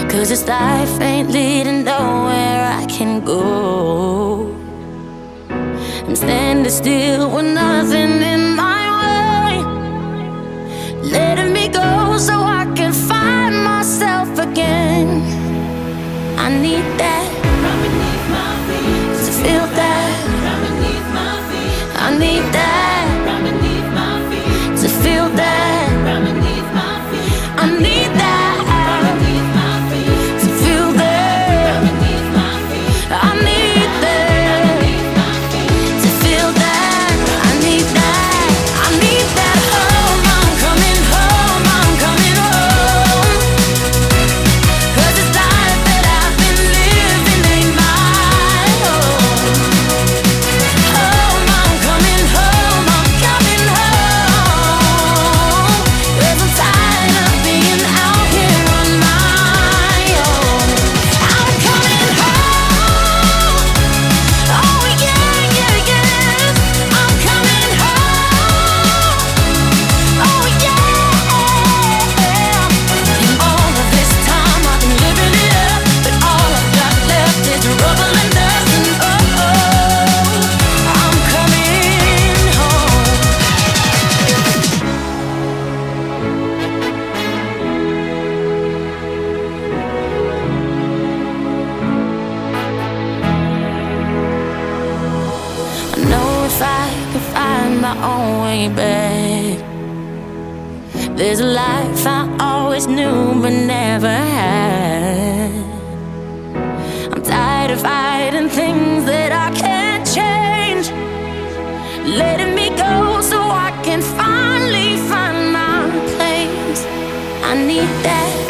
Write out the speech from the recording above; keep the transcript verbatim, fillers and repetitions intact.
'Cause this life ain't leading nowhere I can go. I'm standing still with nothing in my way, letting me go so I can find myself again. I need that from beneath my feet, to feel that from beneath my feet. I need that from beneath my feet, to feel that from beneath my feet. I need that from beneath my feet, to feel that from beneath my feet. I need that to feel that. I need that. I need that home. I'm coming home. I'm coming home. 'Cause this life that I've been living ain't my home. Home, I'm coming home. I'm coming home. 'Cause I'm tired of being out here on my own. I'm coming home. Oh yeah, yeah, yeah. I'm coming home. Oh yeah. And all of this time I've been living it up, but all I've got left is rubble and dust. And oh, oh, I'm coming home. I know if I could find my own way back, there's a life I always knew but never had. I'm tired of fighting things that I can't change, letting me go so I can finally find my place. I need that